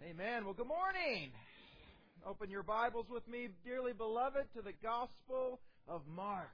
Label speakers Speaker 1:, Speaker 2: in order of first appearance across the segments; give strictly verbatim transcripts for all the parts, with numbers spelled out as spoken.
Speaker 1: Amen. Well, good morning. Open your Bibles with me, dearly beloved, to the Gospel of Mark.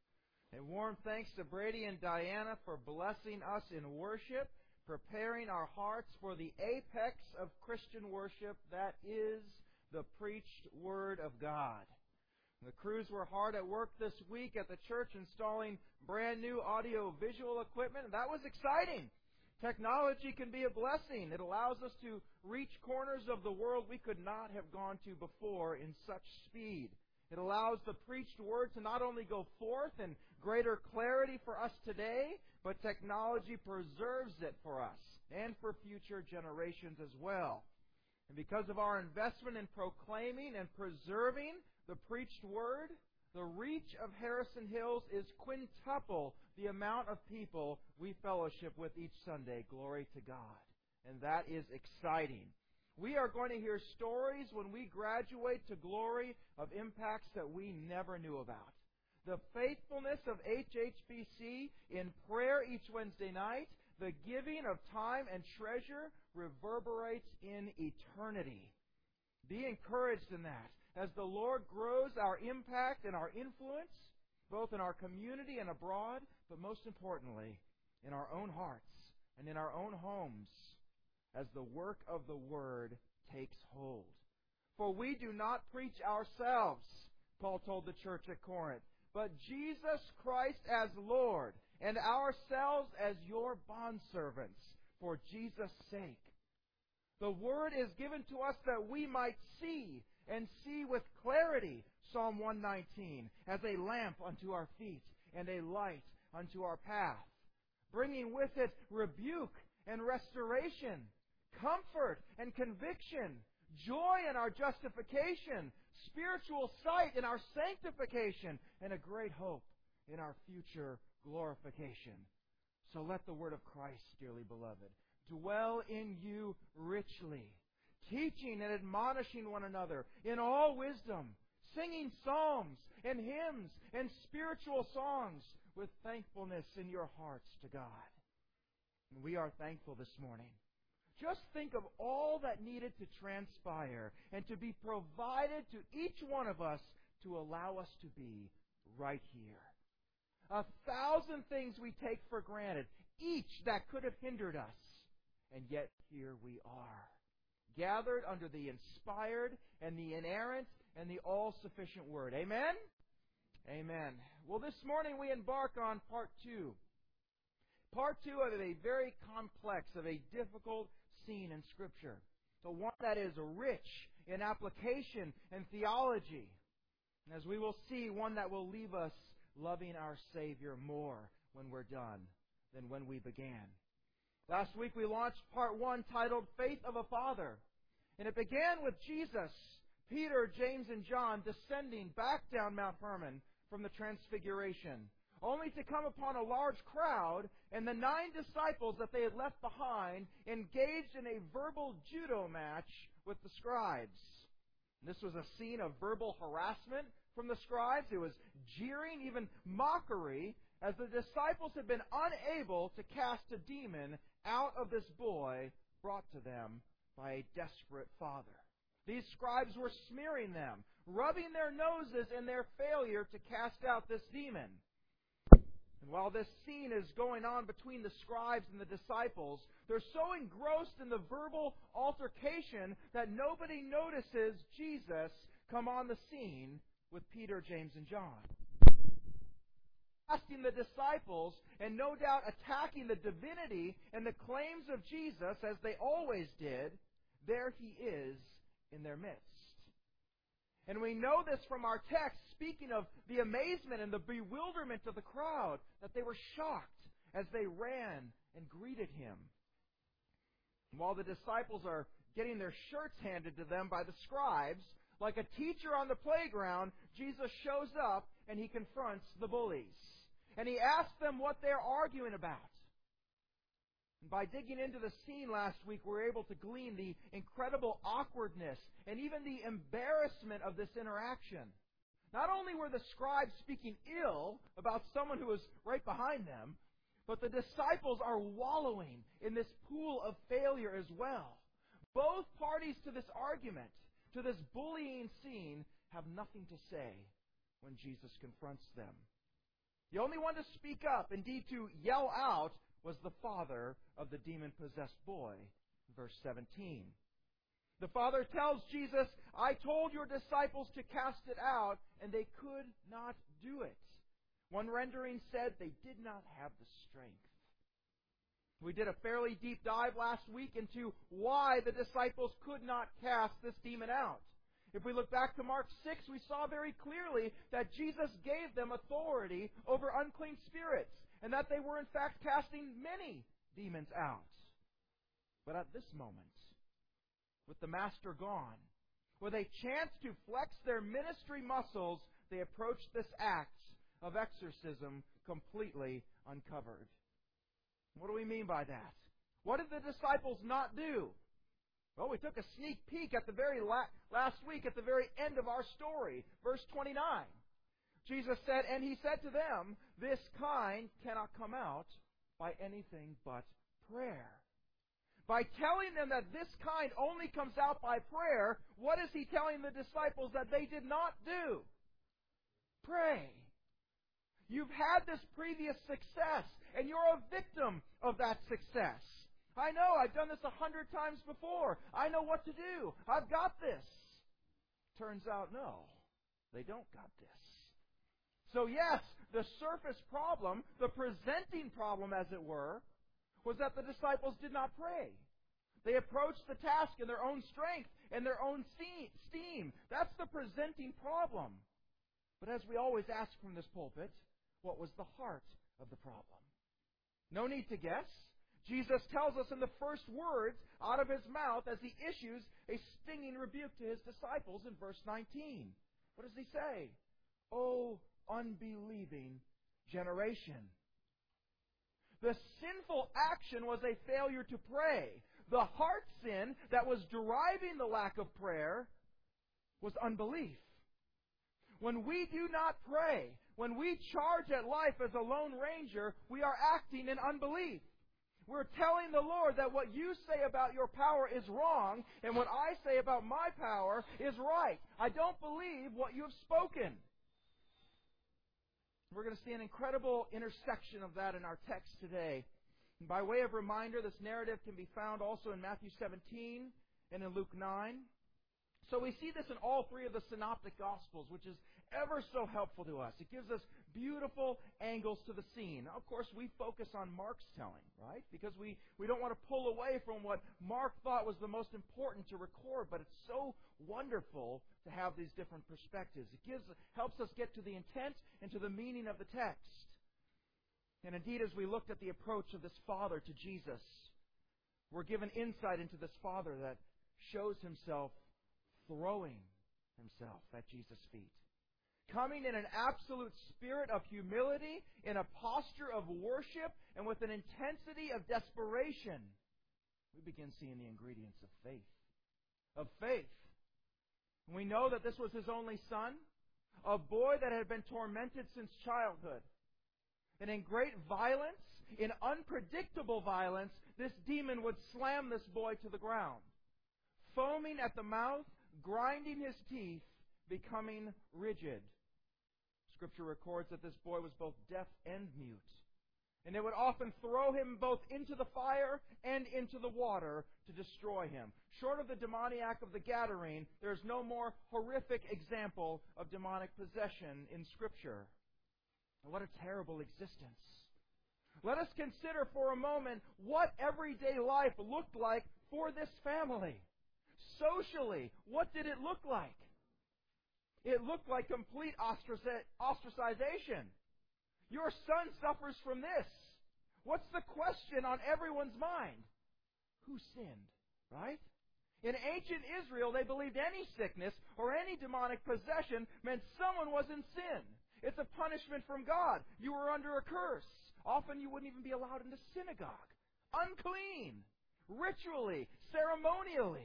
Speaker 1: A warm thanks to Brady and Diana for blessing us in worship, preparing our hearts for the apex of Christian worship, that is the preached Word of God. The crews were hard at work this week at the church installing brand new audio-visual equipment, and that was exciting. Technology can be a blessing. It allows us to reach corners of the world we could not have gone to before in such speed. It allows the preached word to not only go forth in greater clarity for us today, but technology preserves it for us and for future generations as well. And because of our investment in proclaiming and preserving the preached word, the reach of Harrison Hills is quintuple the amount of people we fellowship with each Sunday. Glory to God. And that is exciting. We are going to hear stories when we graduate to glory of impacts that we never knew about. The faithfulness of H H B C in prayer each Wednesday night, the giving of time and treasure reverberates in eternity. Be encouraged in that. As the Lord grows our impact and our influence, both in our community and abroad, but most importantly, in our own hearts and in our own homes, as the work of the Word takes hold. For we do not preach ourselves, Paul told the church at Corinth, but Jesus Christ as Lord, and ourselves as your bondservants, for Jesus' sake. The Word is given to us that we might see, and see with clarity, Psalm one nineteen, as a lamp unto our feet and a light unto our path, bringing with it rebuke and restoration, comfort and conviction, joy in our justification, spiritual sight in our sanctification, and a great hope in our future glorification. So let the word of Christ, dearly beloved, dwell in you richly, teaching and admonishing one another in all wisdom, singing psalms and hymns and spiritual songs with thankfulness in your hearts to God. And we are thankful this morning. Just think of all that needed to transpire and to be provided to each one of us to allow us to be right here. A thousand things we take for granted, each that could have hindered us, and yet here we are, gathered under the inspired and the inerrant and the all-sufficient Word. Amen? Amen. Well, this morning we embark on part two. Part two of a very complex, of a difficult scene in Scripture. The one that is rich in application and theology. And as we will see, one that will leave us loving our Savior more when we're done than when we began. Last week we launched part one titled Faith of a Father. And it began with Jesus, Peter, James, and John descending back down Mount Hermon from the Transfiguration, only to come upon a large crowd and the nine disciples that they had left behind engaged in a verbal judo match with the scribes. And this was a scene of verbal harassment from the scribes. It was jeering, even mockery, as the disciples had been unable to cast a demon out of this boy brought to them by a desperate father. These scribes were smearing them, rubbing their noses in their failure to cast out this demon. And while this scene is going on between the scribes and the disciples, they're so engrossed in the verbal altercation that nobody notices Jesus come on the scene with Peter, James, and John. Asking the disciples, and no doubt attacking the divinity and the claims of Jesus as they always did, there he is in their midst. And we know this from our text, speaking of the amazement and the bewilderment of the crowd, that they were shocked as they ran and greeted him. And while the disciples are getting their shirts handed to them by the scribes, like a teacher on the playground, Jesus shows up and he confronts the bullies. And he asks them what they're arguing about. And by digging into the scene last week, we were able to glean the incredible awkwardness and even the embarrassment of this interaction. Not only were the scribes speaking ill about someone who was right behind them, but the disciples are wallowing in this pool of failure as well. Both parties to this argument, to this bullying scene, have nothing to say when Jesus confronts them. The only one to speak up, indeed to yell out, was the father of the demon-possessed boy. Verse seventeen. The father tells Jesus, I told your disciples to cast it out, and they could not do it. One rendering said they did not have the strength. We did a fairly deep dive last week into why the disciples could not cast this demon out. If we look back to Mark six, we saw very clearly that Jesus gave them authority over unclean spirits, and that they were in fact casting many demons out. But at this moment, with the master gone, with a chance to flex their ministry muscles, they approached this act of exorcism completely uncovered. What do we mean by that? What did the disciples not do? Well, we took a sneak peek at the very la- last week, at the very end of our story, verse twenty-nine. Jesus said, and he said to them, this kind cannot come out by anything but prayer. By telling them that this kind only comes out by prayer, what is he telling the disciples that they did not do? Pray. You've had this previous success, and you're a victim of that success. I know, I've done this a hundred times before. I know what to do. I've got this. Turns out, no, they don't got this. So yes, the surface problem, the presenting problem, as it were, was that the disciples did not pray. They approached the task in their own strength and their own steam. That's the presenting problem. But as we always ask from this pulpit, what was the heart of the problem? No need to guess. Jesus tells us in the first words out of his mouth as he issues a stinging rebuke to his disciples in verse nineteen. What does he say? O unbelieving generation. The sinful action was a failure to pray. The heart sin that was driving the lack of prayer was unbelief. When we do not pray, when we charge at life as a lone ranger, we are acting in unbelief. We're telling the Lord that what you say about your power is wrong, and what I say about my power is right. I don't believe what you have spoken. We're going to see an incredible intersection of that in our text today. And by way of reminder, this narrative can be found also in Matthew seventeen and in Luke nine. So we see this in all three of the synoptic Gospels, which is ever so helpful to us. It gives us beautiful angles to the scene. Of course, we focus on Mark's telling, right? Because we, we don't want to pull away from what Mark thought was the most important to record, but it's so wonderful to have these different perspectives. It gives helps us get to the intent and to the meaning of the text. And indeed, as we looked at the approach of this father to Jesus, we're given insight into this father that shows himself throwing himself at Jesus' feet. Coming in an absolute spirit of humility, in a posture of worship, and with an intensity of desperation, we begin seeing the ingredients of faith. Of faith. We know that this was his only son, a boy that had been tormented since childhood. And in great violence, in unpredictable violence, this demon would slam this boy to the ground, foaming at the mouth, grinding his teeth, becoming rigid. Scripture records that this boy was both deaf and mute. And it would often throw him both into the fire and into the water to destroy him. Short of the demoniac of the Gadarene, there's no more horrific example of demonic possession in Scripture. And what a terrible existence. Let us consider for a moment what everyday life looked like for this family. Socially, what did it look like? It looked like complete ostracization. Your son suffers from this. What's the question on everyone's mind? Who sinned, right? In ancient Israel, they believed any sickness or any demonic possession meant someone was in sin. It's a punishment from God. You were under a curse. Often you wouldn't even be allowed in the synagogue. Unclean. Ritually. Ceremonially.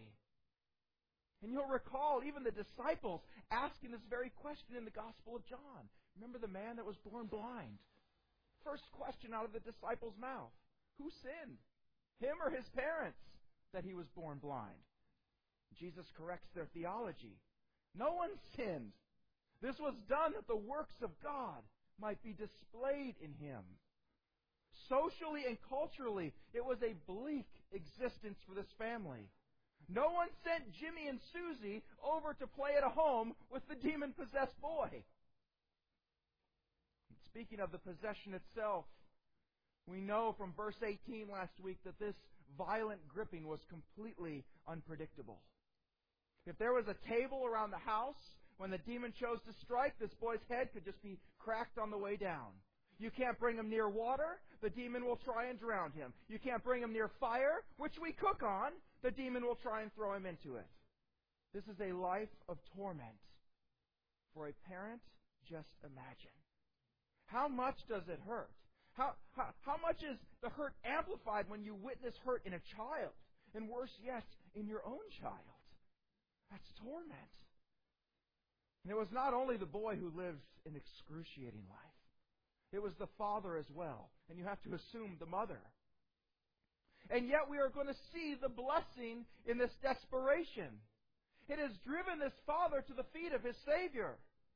Speaker 1: And you'll recall even the disciples asking this very question in the Gospel of John. Remember the man that was born blind? First question out of the disciples' mouth. Who sinned? Him or his parents that he was born blind? Jesus corrects their theology. No one sinned. This was done that the works of God might be displayed in him. Socially and culturally, it was a bleak existence for this family. No one sent Jimmy and Susie over to play at a home with the demon-possessed boy. Speaking of the possession itself, we know from verse eighteen last week that this violent gripping was completely unpredictable. If there was a table around the house, when the demon chose to strike, this boy's head could just be cracked on the way down. You can't bring him near water, the demon will try and drown him. You can't bring him near fire, which we cook on, the demon will try and throw him into it. This is a life of torment. For a parent, just imagine. How much does it hurt? How, how, how much is the hurt amplified when you witness hurt in a child? And worse yet, in your own child. That's torment. And it was not only the boy who lived an excruciating life. It was the father as well. And you have to assume the mother. And yet we are going to see the blessing in this desperation. It has driven this father to the feet of his Savior.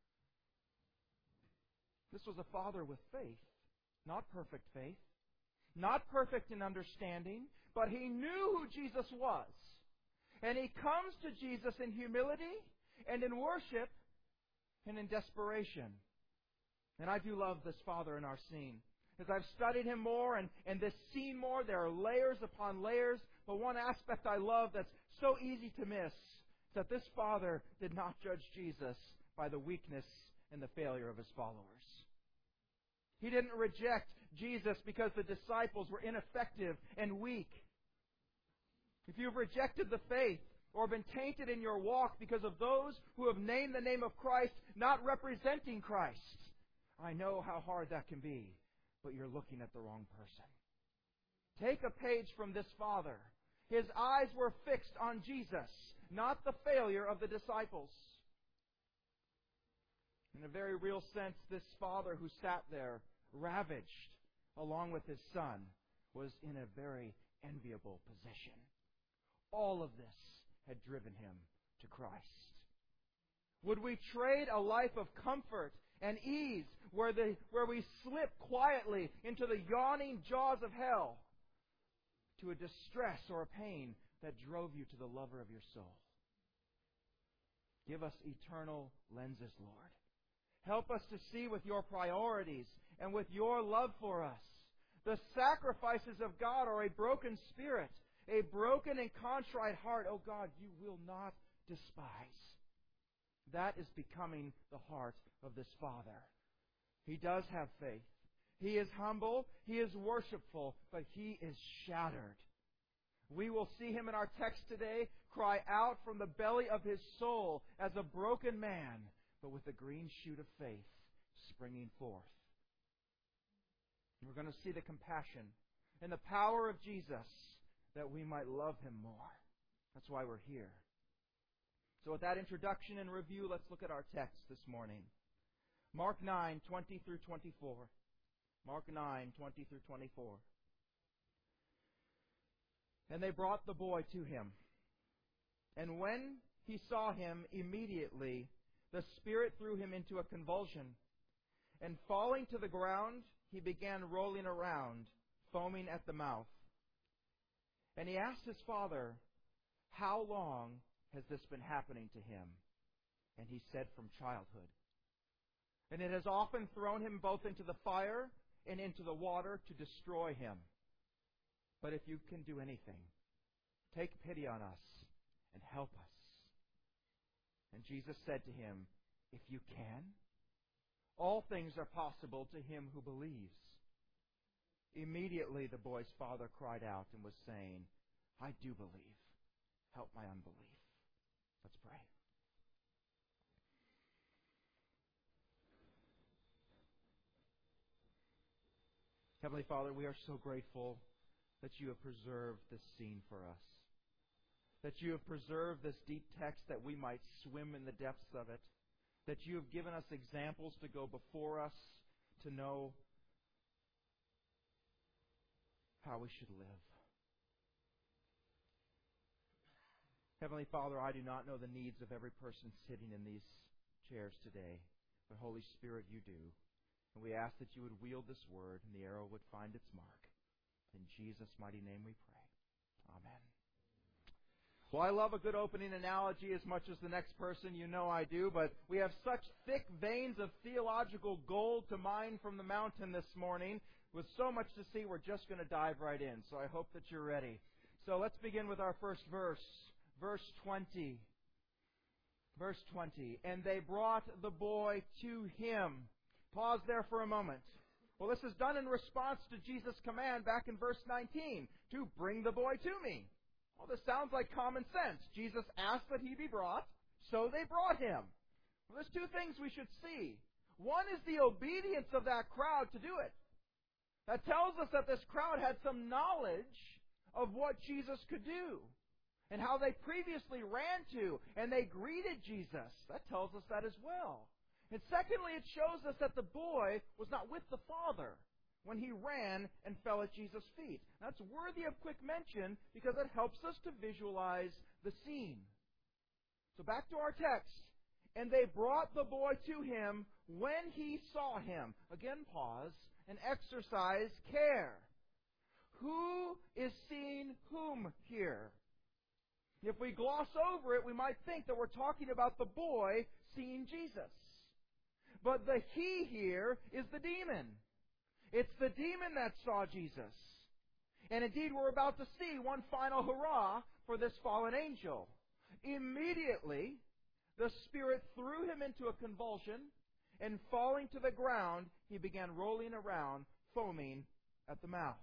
Speaker 1: This was a father with faith. Not perfect faith. Not perfect in understanding. But he knew who Jesus was. And he comes to Jesus in humility and in worship and in desperation. And I do love this father in our scene. As I've studied him more and, and this scene more, there are layers upon layers. But one aspect I love that's so easy to miss is that this father did not judge Jesus by the weakness and the failure of his followers. He didn't reject Jesus because the disciples were ineffective and weak. If you've rejected the faith or been tainted in your walk because of those who have named the name of Christ not representing Christ, I know how hard that can be, but you're looking at the wrong person. Take a page from this father. His eyes were fixed on Jesus, not the failure of the disciples. In a very real sense, this father who sat there, ravaged, along with his son, was in a very enviable position. All of this had driven him to Christ. Would we trade a life of comfort and ease where, the, where we slip quietly into the yawning jaws of hell to a distress or a pain that drove you to the lover of your soul? Give us eternal lenses, Lord. Help us to see with your priorities and with your love for us. The sacrifices of God are a broken spirit, a broken and contrite heart. Oh God, you will not despise. That is becoming the heart of this father. He does have faith. He is humble. He is worshipful, but he is shattered. We will see him in our text today cry out from the belly of his soul as a broken man, but with a green shoot of faith springing forth. We're going to see the compassion and the power of Jesus that we might love him more. That's why we're here. So with that introduction and review, let's look at our text this morning. Mark nine, twenty through twenty-four. Mark nine, twenty through twenty-four. And they brought the boy to him. And when he saw him, immediately the Spirit threw him into a convulsion. And falling to the ground, he began rolling around, foaming at the mouth. And he asked his father, "How long has this been happening to him?" And he said, "From childhood. And it has often thrown him both into the fire and into the water to destroy him. But if you can do anything, take pity on us and help us." And Jesus said to him, "If you can, all things are possible to him who believes." Immediately the boy's father cried out and was saying, "I do believe. Help my unbelief." Let's pray. Heavenly Father, we are so grateful that you have preserved this scene for us. That you have preserved this deep text that we might swim in the depths of it. That you have given us examples to go before us to know how we should live. Heavenly Father, I do not know the needs of every person sitting in these chairs today, but Holy Spirit, you do. And we ask that you would wield this word and the arrow would find its mark. In Jesus' mighty name we pray. Amen. Well, I love a good opening analogy as much as the next person. You know I do, but we have such thick veins of theological gold to mine from the mountain this morning. With so much to see, we're just going to dive right in. So I hope that you're ready. So let's begin with our first verse. Verse twenty. Verse twenty. And they brought the boy to him. Pause there for a moment. Well, this is done in response to Jesus' command back in verse nineteen, to bring the boy to me. Well, this sounds like common sense. Jesus asked that he be brought, so they brought him. Well, there's two things we should see. One is the obedience of that crowd to do it. That tells us that this crowd had some knowledge of what Jesus could do, and how they previously ran to, and they greeted Jesus. That tells us that as well. And secondly, it shows us that the boy was not with the father when he ran and fell at Jesus' feet. That's worthy of quick mention because it helps us to visualize the scene. So back to our text. And they brought the boy to him when he saw him. Again, pause and exercise care. Who is seeing whom here? If we gloss over it, we might think that we're talking about the boy seeing Jesus. But the he here is the demon. It's the demon that saw Jesus. And indeed, we're about to see one final hurrah for this fallen angel. Immediately, the Spirit threw him into a convulsion, and falling to the ground, he began rolling around, foaming at the mouth.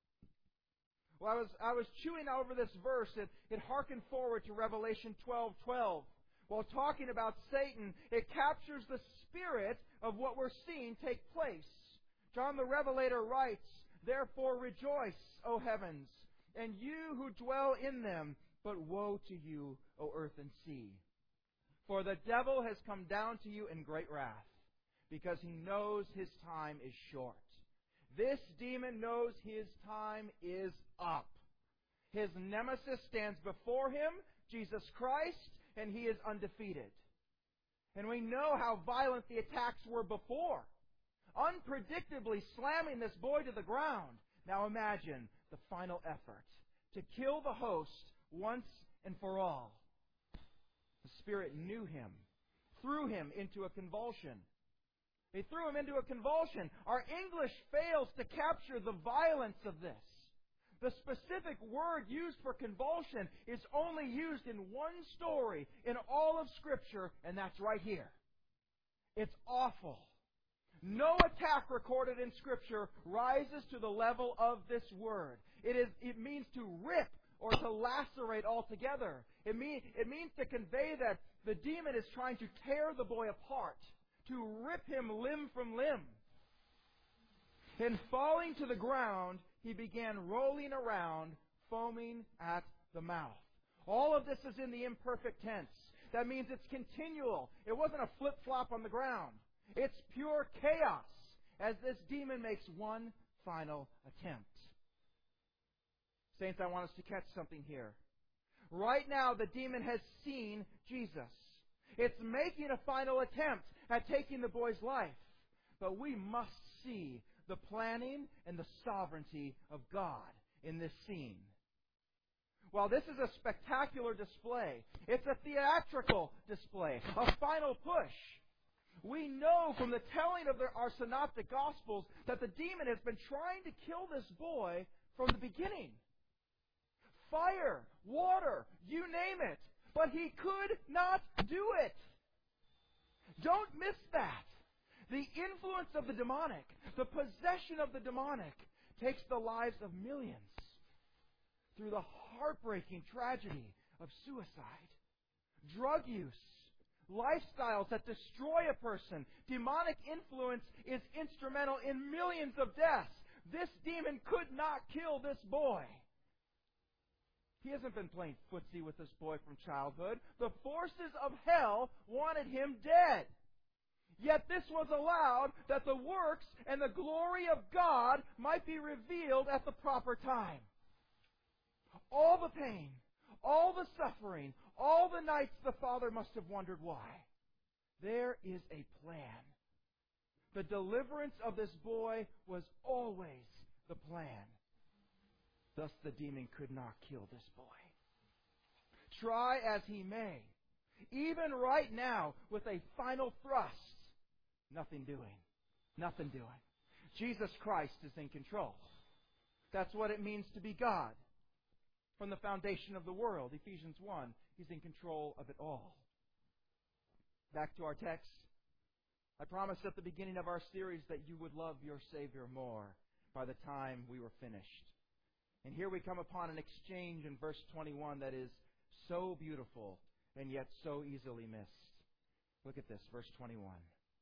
Speaker 1: Well, I was I was chewing over this verse. It, it harkened forward to Revelation twelve twelve. While talking about Satan, it captures the spirit of what we're seeing take place. John the Revelator writes, "Therefore rejoice, O heavens, and you who dwell in them, but woe to you, O earth and sea. For the devil has come down to you in great wrath, because he knows his time is short. This demon knows his time is up. His nemesis stands before him, Jesus Christ, and he is undefeated." And we know how violent the attacks were before, unpredictably slamming this boy to the ground. Now imagine the final effort, to kill the host once and for all. The Spirit knew him, threw him into a convulsion. They threw him into a convulsion. Our English fails to capture the violence of this. The specific word used for convulsion is only used in one story in all of Scripture, and that's right here. It's awful. No attack recorded in Scripture rises to the level of this word. It is. It means to rip or to lacerate altogether. It, mean, it means to convey that the demon is trying to tear the boy apart, to rip him limb from limb. And falling to the ground, he began rolling around, foaming at the mouth. All of this is in the imperfect tense. That means it's continual. It wasn't a flip-flop on the ground. It's pure chaos as this demon makes one final attempt. Saints, I want us to catch something here. Right now, the demon has seen Jesus. It's making a final attempt at taking the boy's life. But we must see the planning and the sovereignty of God in this scene. While this is a spectacular display, it's a theatrical display, a final push. We know from the telling of the, our synoptic Gospels that the demon has been trying to kill this boy from the beginning. Fire, water, you name it. But he could not do it. Don't miss that. The influence of the demonic, the possession of the demonic, takes the lives of millions through the heartbreaking tragedy of suicide, drug use, lifestyles that destroy a person. Demonic influence is instrumental in millions of deaths. This demon could not kill this boy. He hasn't been playing footsie with this boy from childhood. The forces of hell wanted him dead. Yet this was allowed that the works and the glory of God might be revealed at the proper time. All the pain, all the suffering, all the nights the father must have wondered why. There is a plan. The deliverance of this boy was always the plan. Thus the demon could not kill this boy. Try as he may, even right now with a final thrust, nothing doing. Nothing doing. Jesus Christ is in control. That's what it means to be God. From the foundation of the world, Ephesians one, He's in control of it all. Back to our text. I promised at the beginning of our series that you would love your Savior more by the time we were finished. And here we come upon an exchange in verse twenty-one that is so beautiful and yet so easily missed. Look at this, verse twenty-one.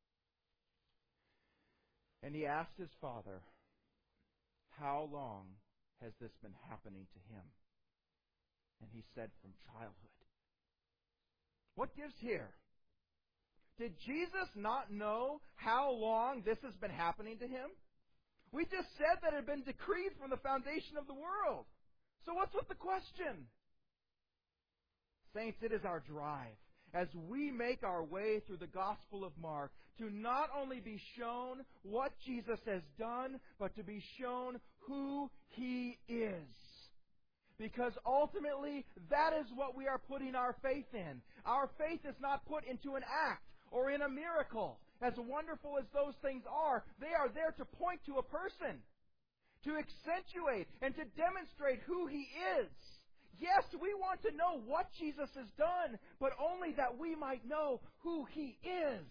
Speaker 1: And he asked his father, how long has this been happening to him? And he said, from childhood. What gives here? Did Jesus not know how long this has been happening to him? We just said that it had been decreed from the foundation of the world. So what's with the question? Saints, it is our drive as we make our way through the Gospel of Mark to not only be shown what Jesus has done, but to be shown who He is. Because ultimately, that is what we are putting our faith in. Our faith is not put into an act or in a miracle. As wonderful as those things are, they are there to point to a person, to accentuate and to demonstrate who He is. Yes, we want to know what Jesus has done, but only that we might know who He is.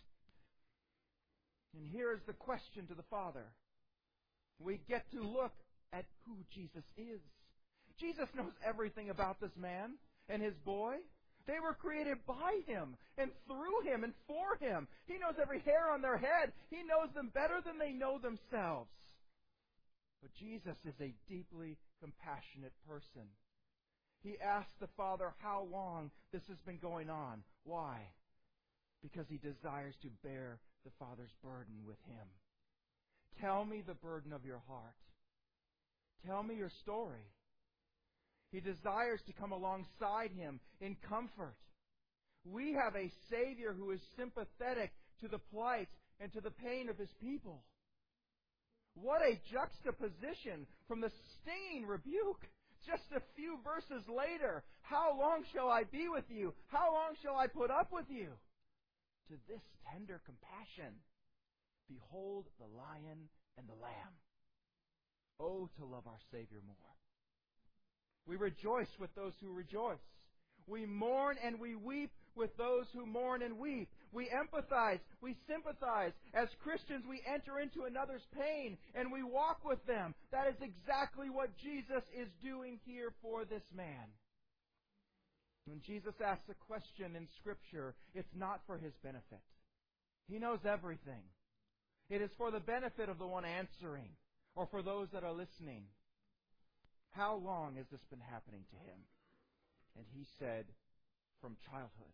Speaker 1: And here is the question to the Father. We get to look at who Jesus is. Jesus knows everything about this man and his boy. They were created by Him and through Him and for Him. He knows every hair on their head. He knows them better than they know themselves. But Jesus is a deeply compassionate person. He asked the Father how long this has been going on. Why? Because He desires to bear the Father's burden with Him. Tell me the burden of your heart. Tell me your story. He desires to come alongside Him in comfort. We have a Savior who is sympathetic to the plight and to the pain of His people. What a juxtaposition from the stinging rebuke just a few verses later. How long shall I be with you? How long shall I put up with you? To this tender compassion. Behold the lion and the lamb. Oh, to love our Savior more. We rejoice with those who rejoice. We mourn and we weep with those who mourn and weep. We empathize, we sympathize. As Christians, we enter into another's pain and we walk with them. That is exactly what Jesus is doing here for this man. When Jesus asks a question in Scripture, it's not for his benefit. He knows everything. It is for the benefit of the one answering or for those that are listening. How long has this been happening to him? And he said, from childhood.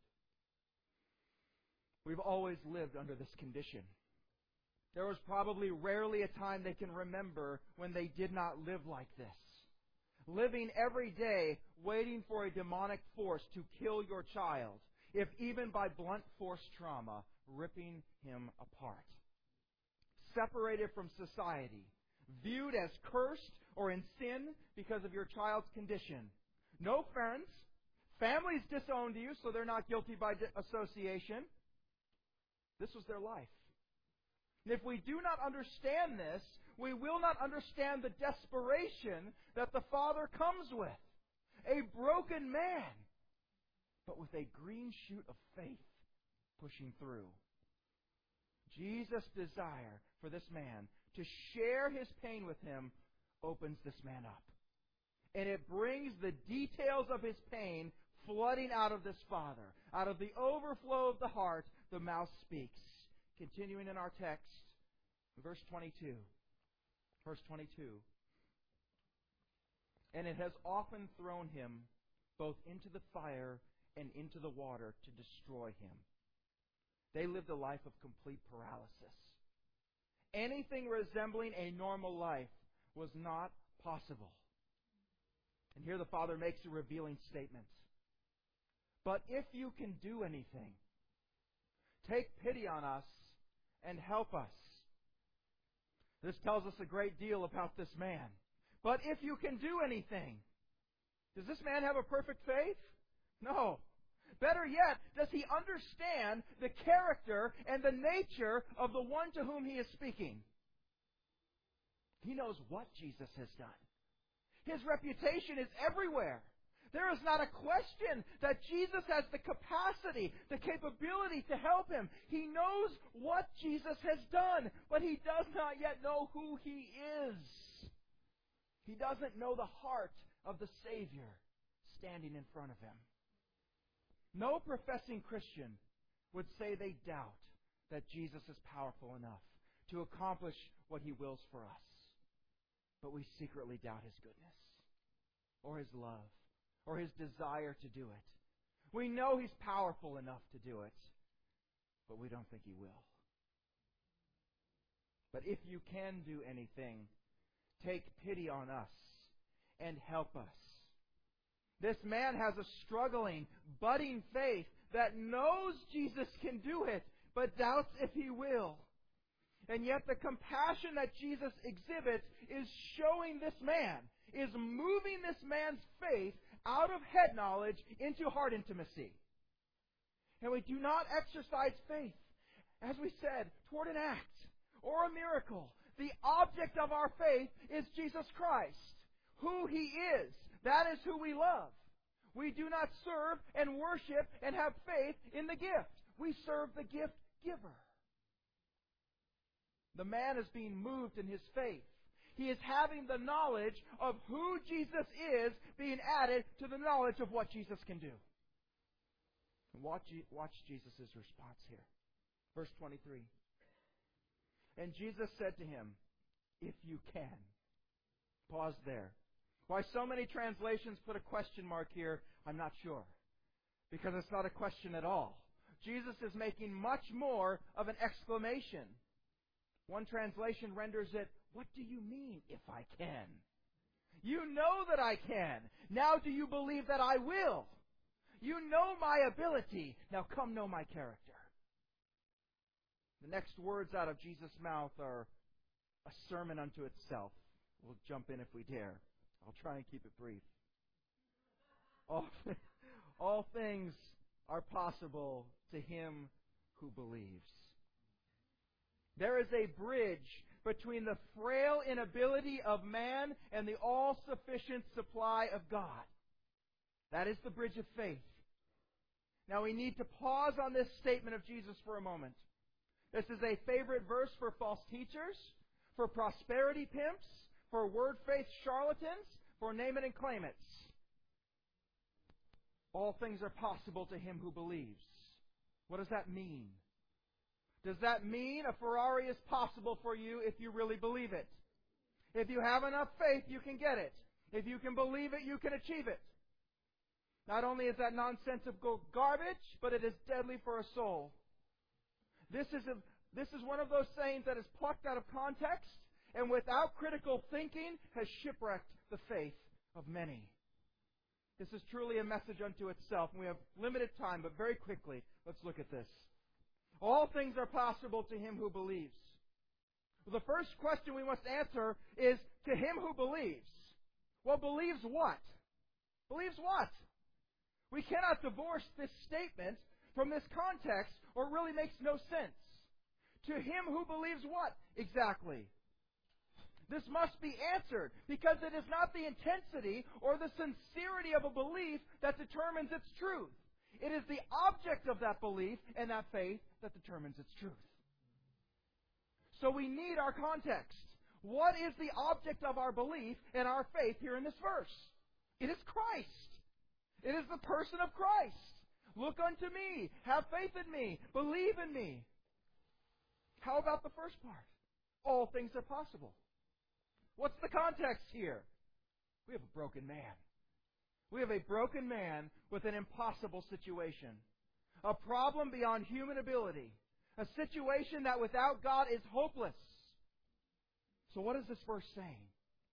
Speaker 1: We've always lived under this condition. There was probably rarely a time they can remember when they did not live like this. Living every day waiting for a demonic force to kill your child, if even by blunt force trauma, ripping him apart. Separated from society, viewed as cursed or in sin because of your child's condition. No friends. Families disowned you, so they're not guilty by association. This was their life. And if we do not understand this, we will not understand the desperation that the Father comes with. A broken man, but with a green shoot of faith pushing through. Jesus' desire for this man to share his pain with him opens this man up. And it brings the details of his pain flooding out of this father. Out of the overflow of the heart, the mouth speaks. Continuing in our text, verse twenty-two. Verse twenty-two. And it has often thrown him both into the fire and into the water to destroy him. They lived a life of complete paralysis. Anything resembling a normal life was not possible. And here the Father makes a revealing statement. But if you can do anything, take pity on us and help us. This tells us a great deal about this man. But if you can do anything, does this man have a perfect faith? No. Better yet, does he understand the character and the nature of the one to whom he is speaking? He knows what Jesus has done. His reputation is everywhere. There is not a question that Jesus has the capacity, the capability to help him. He knows what Jesus has done, but he does not yet know who he is. He doesn't know the heart of the Savior standing in front of him. No professing Christian would say they doubt that Jesus is powerful enough to accomplish what he wills for us. But we secretly doubt his goodness, or his love, or his desire to do it. We know he's powerful enough to do it, but we don't think he will. But if you can do anything, take pity on us and help us. This man has a struggling, budding faith that knows Jesus can do it, but doubts if he will. And yet the compassion that Jesus exhibits is showing this man, is moving this man's faith out of head knowledge into heart intimacy. And we do not exercise faith, as we said, toward an act or a miracle. The object of our faith is Jesus Christ, who He is. That is who we love. We do not serve and worship and have faith in the gift. We serve the gift giver. The man is being moved in his faith. He is having the knowledge of who Jesus is being added to the knowledge of what Jesus can do. And watch, watch Jesus' response here. Verse twenty-three. And Jesus said to him, "If you can." Pause there. Why so many translations put a question mark here, I'm not sure. Because it's not a question at all. Jesus is making much more of an exclamation. One translation renders it, "What do you mean, if I can?" You know that I can. Now do you believe that I will? You know my ability. Now come know my character. The next words out of Jesus' mouth are a sermon unto itself. We'll jump in if we dare. I'll try and keep it brief. All, all things are possible to him who believes. There is a bridge between the frail inability of man and the all-sufficient supply of God. That is the bridge of faith. Now we need to pause on this statement of Jesus for a moment. This is a favorite verse for false teachers, for prosperity pimps, for word faith charlatans, for name it and claim it. All things are possible to him who believes. What does that mean? Does that mean a Ferrari is possible for you if you really believe it? If you have enough faith, you can get it. If you can believe it, you can achieve it. Not only is that nonsensical garbage, but it is deadly for a soul. This is a, this is one of those sayings that is plucked out of context and without critical thinking has shipwrecked the faith of many. This is truly a message unto itself. And we have limited time, but very quickly, let's look at this. All things are possible to him who believes. Well, the first question we must answer is, to him who believes. Well, believes what? Believes what? We cannot divorce this statement from this context, or it really makes no sense. To him who believes what exactly? This must be answered, because it is not the intensity or the sincerity of a belief that determines its truth. It is the object of that belief and that faith that determines its truth. So we need our context. What is the object of our belief and our faith here in this verse? It is Christ. It is the person of Christ. Look unto me. Have faith in me. Believe in me. How about the first part? All things are possible. What's the context here? We have a broken man. We have a broken man with an impossible situation. A problem beyond human ability. A situation that without God is hopeless. So what is this verse saying?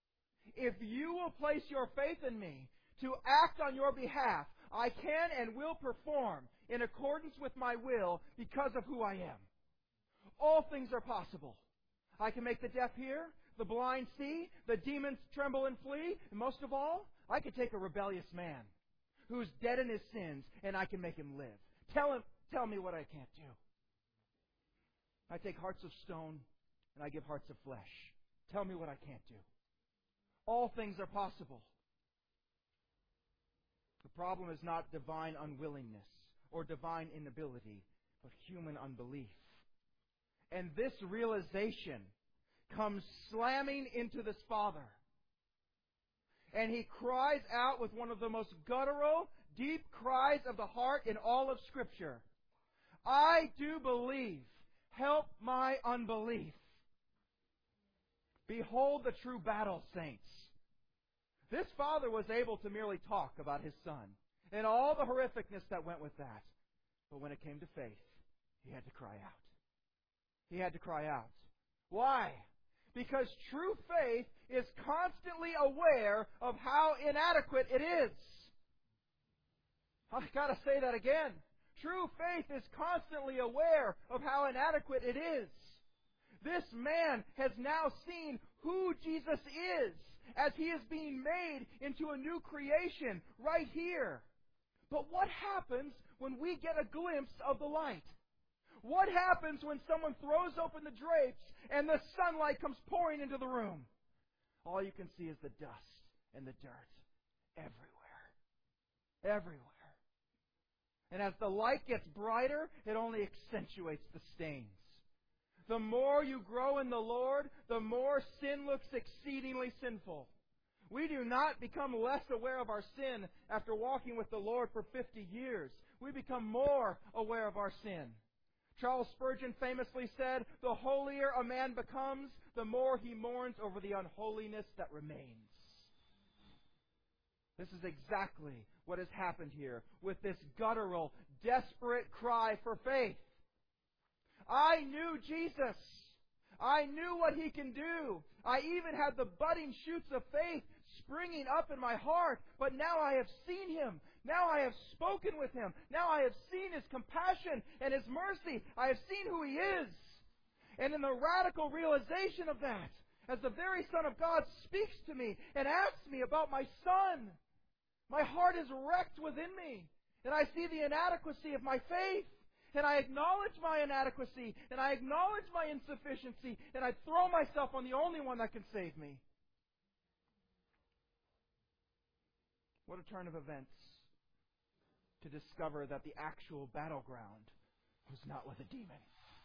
Speaker 1: if you will place your faith in me to act on your behalf, I can and will perform in accordance with my will because of who I am. All things are possible. I can make the deaf hear, the blind see, the demons tremble and flee, and most of all, I can take a rebellious man who's dead in his sins, and I can make him live. Tell him, tell me what I can't do. I take hearts of stone, and I give hearts of flesh. Tell me what I can't do. All things are possible. The problem is not divine unwillingness or divine inability, but human unbelief. And this realization comes slamming into this father. And he cries out with one of the most guttural, deep cries of the heart in all of Scripture. I do believe. Help my unbelief. Behold the true battle, saints. This father was able to merely talk about his son and all the horrificness that went with that. But when it came to faith, he had to cry out. He had to cry out. Why? Because true faith is constantly aware of how inadequate it is. I've got to say that again. True faith is constantly aware of how inadequate it is. This man has now seen who Jesus is as he is being made into a new creation right here. But what happens when we get a glimpse of the light? What happens when someone throws open the drapes and the sunlight comes pouring into the room? All you can see is the dust and the dirt everywhere. Everywhere. And as the light gets brighter, it only accentuates the stains. The more you grow in the Lord, the more sin looks exceedingly sinful. We do not become less aware of our sin after walking with the Lord for fifty years. We become more aware of our sin. Charles Spurgeon famously said, the holier a man becomes, the more he mourns over the unholiness that remains. This is exactly what has happened here with this guttural, desperate cry for faith. I knew Jesus. I knew what He can do. I even had the budding shoots of faith springing up in my heart. But now I have seen Him. Now I have spoken with Him. Now I have seen His compassion and His mercy. I have seen who He is. And in the radical realization of that, as the very Son of God speaks to me and asks me about my son, my heart is wrecked within me. And I see the inadequacy of my faith. And I acknowledge my inadequacy. And I acknowledge my insufficiency. And I throw myself on the only one that can save me. What a turn of events to discover that the actual battleground was not with a demon.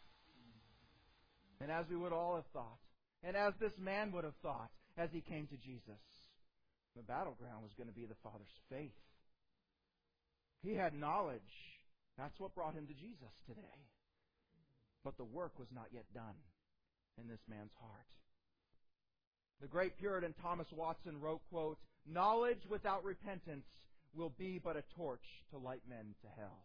Speaker 1: And as we would all have thought, and as this man would have thought as he came to Jesus, the battleground was going to be the Father's faith. He had knowledge. That's what brought him to Jesus today. But the work was not yet done in this man's heart. The great Puritan Thomas Watson wrote, quote, knowledge without repentance will be but a torch to light men to hell.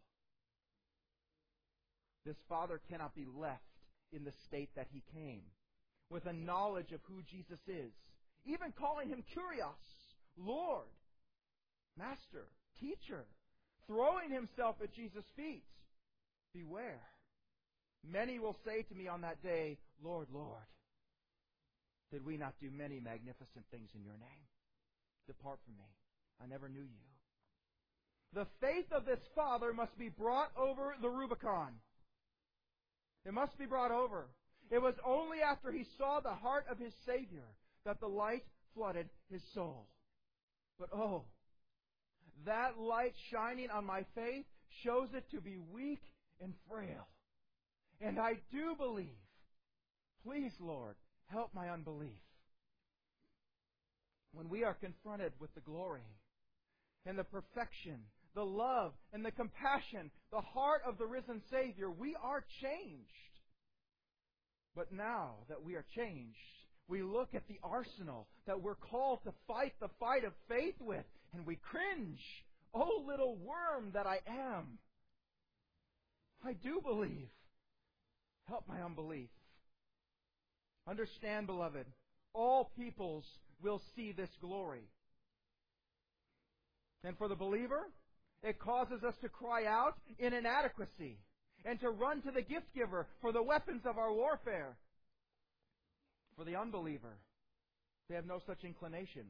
Speaker 1: This father cannot be left in the state that he came, with a knowledge of who Jesus is, even calling Him Kyrios, Lord, Master, Teacher, throwing himself at Jesus' feet. Beware. Many will say to me on that day, Lord, Lord, did we not do many magnificent things in your name? Depart from me. I never knew you. The faith of this father must be brought over the Rubicon. It must be brought over. It was only after he saw the heart of his Savior that the light flooded his soul. But oh, that light shining on my faith shows it to be weak and frail. And I do believe. Please, Lord, help my unbelief. When we are confronted with the glory and the perfection, the love and the compassion, the heart of the risen Savior, we are changed. But now that we are changed, we look at the arsenal that we're called to fight the fight of faith with, and we cringe. Oh, little worm that I am. I do believe. Help my unbelief. Understand, beloved, all peoples will see this glory. And for the believer, it causes us to cry out in inadequacy and to run to the gift giver for the weapons of our warfare. For the unbeliever, they have no such inclination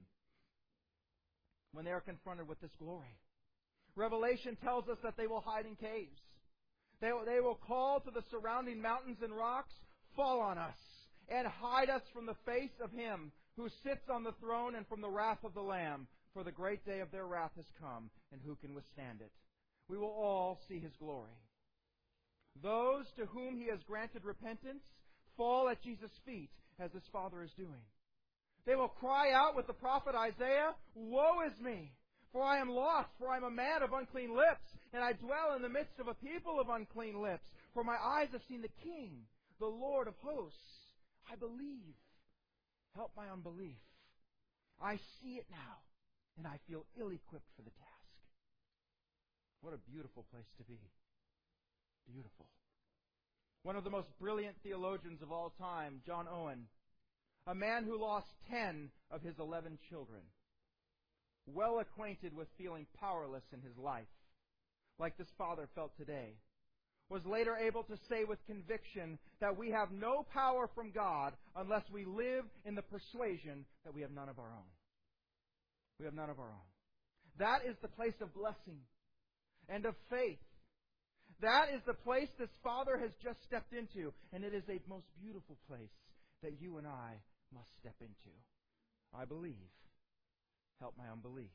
Speaker 1: when they are confronted with this glory. Revelation tells us that they will hide in caves. They will, they will call to the surrounding mountains and rocks, fall on us, and hide us from the face of Him who sits on the throne and from the wrath of the Lamb. For the great day of their wrath has come, and who can withstand it? We will all see His glory. Those to whom He has granted repentance fall at Jesus' feet, as His Father is doing. They will cry out with the prophet Isaiah, "Woe is me! For I am lost, for I am a man of unclean lips, and I dwell in the midst of a people of unclean lips. For my eyes have seen the King, the Lord of hosts. I believe. Help my unbelief. I see it now, and I feel ill-equipped for the task." What a beautiful place to be. Beautiful. One of the most brilliant theologians of all time, John Owen, a man who lost ten of his eleven children, well acquainted with feeling powerless in his life, like this father felt today, was later able to say with conviction that we have no power from God unless we live in the persuasion that we have none of our own. We have none of our own. That is the place of blessing and of faith. That is the place this Father has just stepped into, and it is a most beautiful place that you and I must step into. I believe. Help my unbelief.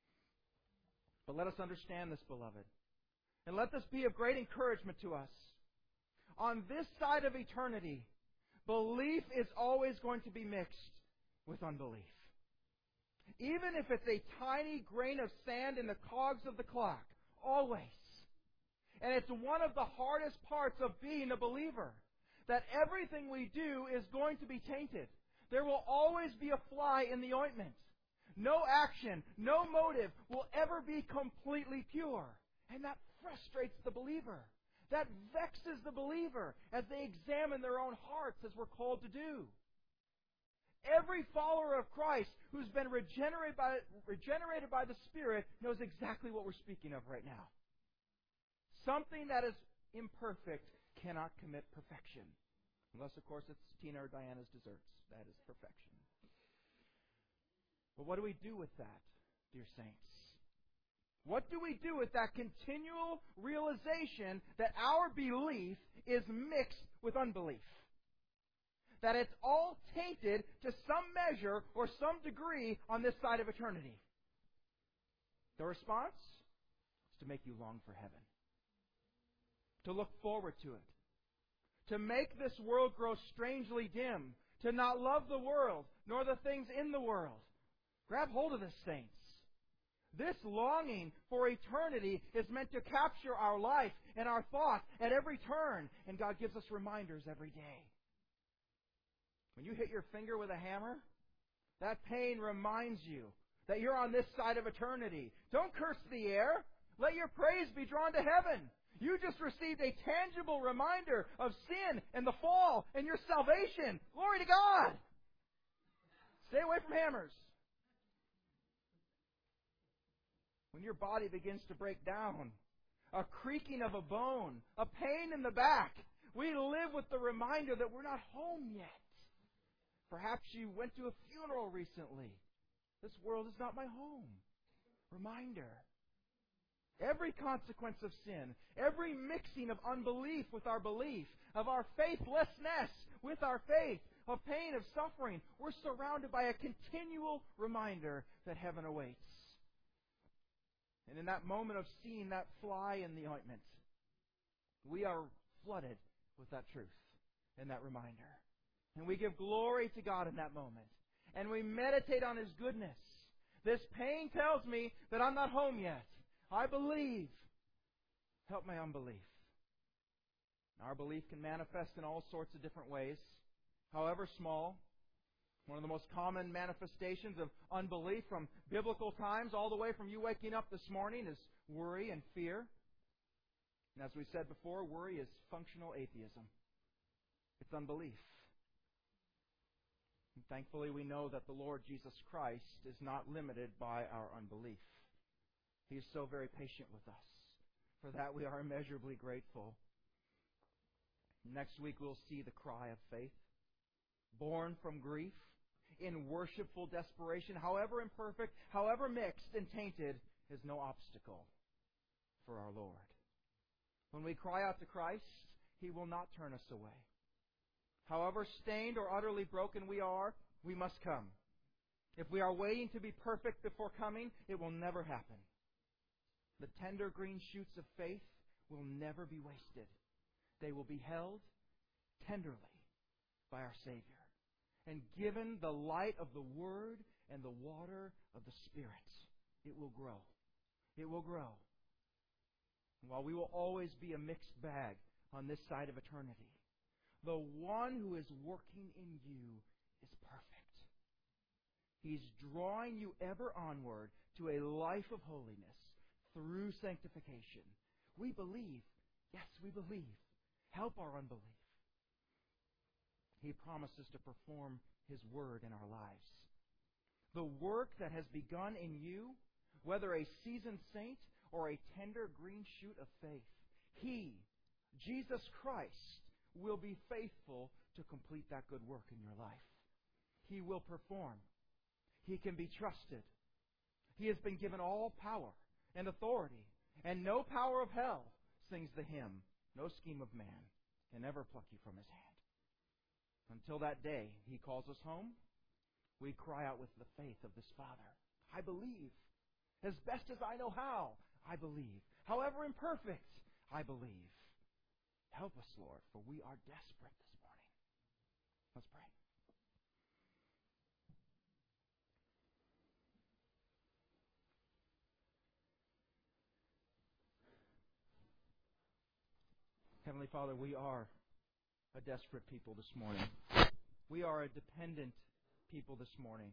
Speaker 1: But let us understand this, beloved, and let this be of great encouragement to us. On this side of eternity, belief is always going to be mixed with unbelief. Even if it's a tiny grain of sand in the cogs of the clock, always. And it's one of the hardest parts of being a believer, that everything we do is going to be tainted. There will always be a fly in the ointment. No action, no motive will ever be completely pure. And that frustrates the believer. That vexes the believer as they examine their own hearts, as we're called to do. Every follower of Christ who's been regenerated by, regenerated by the Spirit knows exactly what we're speaking of right now. Something that is imperfect cannot commit perfection. Unless, of course, it's Tina or Diana's desserts. That is perfection. But what do we do with that, dear saints? What do we do with that continual realization that our belief is mixed with unbelief? That it's all tainted to some measure or some degree on this side of eternity. The response is to make you long for heaven. To look forward to it. To make this world grow strangely dim. To not love the world, nor the things in the world. Grab hold of this, saints. This longing for eternity is meant to capture our life and our thoughts at every turn. And God gives us reminders every day. When you hit your finger with a hammer, that pain reminds you that you're on this side of eternity. Don't curse the air. Let your praise be drawn to heaven. You just received a tangible reminder of sin and the fall and your salvation. Glory to God. Stay away from hammers. When your body begins to break down, a creaking of a bone, a pain in the back, we live with the reminder that we're not home yet. Perhaps you went to a funeral recently. This world is not my home. Reminder. Every consequence of sin, every mixing of unbelief with our belief, of our faithlessness with our faith, of pain, of suffering, we're surrounded by a continual reminder that heaven awaits. And in that moment of seeing that fly in the ointment, we are flooded with that truth and that reminder. And we give glory to God in that moment. And we meditate on His goodness. This pain tells me that I'm not home yet. I believe. Help my unbelief. Our belief can manifest in all sorts of different ways, however small. One of the most common manifestations of unbelief from biblical times all the way from you waking up this morning is worry and fear. And as we said before, worry is functional atheism. It's unbelief. And thankfully, we know that the Lord Jesus Christ is not limited by our unbelief. He is so very patient with us. For that, we are immeasurably grateful. Next week, we'll see the cry of faith, born from grief, in worshipful desperation, however imperfect, however mixed and tainted, is no obstacle for our Lord. When we cry out to Christ, He will not turn us away. However stained or utterly broken we are, we must come. If we are waiting to be perfect before coming, it will never happen. The tender green shoots of faith will never be wasted. They will be held tenderly by our Savior and given the light of the Word and the water of the Spirit. It will grow. It will grow. And while we will always be a mixed bag on this side of eternity, the one who is working in you is perfect. He's drawing you ever onward to a life of holiness through sanctification. We believe. Yes, we believe. Help our unbelief. He promises to perform His word in our lives. The work that has begun in you, whether a seasoned saint or a tender green shoot of faith, He, Jesus Christ, will be faithful to complete that good work in your life. He will perform. He can be trusted. He has been given all power and authority, and no power of hell, sings the hymn, no scheme of man can ever pluck you from His hand. Until that day He calls us home, we cry out with the faith of this Father. I believe. As best as I know how, I believe. However imperfect, I believe. Help us, Lord, for we are desperate this morning. Let's pray. Heavenly Father, we are a desperate people this morning. We are a dependent people this morning.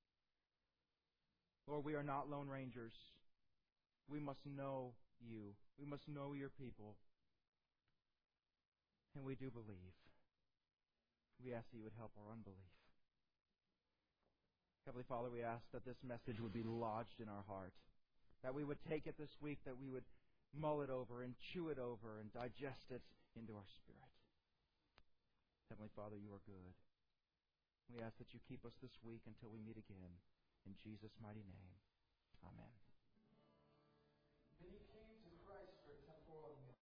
Speaker 1: Lord, we are not lone rangers. We must know You. We must know Your people. And we do believe. We ask that You would help our unbelief. Heavenly Father, we ask that this message would be lodged in our heart, that we would take it this week, that we would mull it over and chew it over and digest it into our spirit. Heavenly Father, You are good. We ask that You keep us this week until we meet again. In Jesus' mighty name, amen.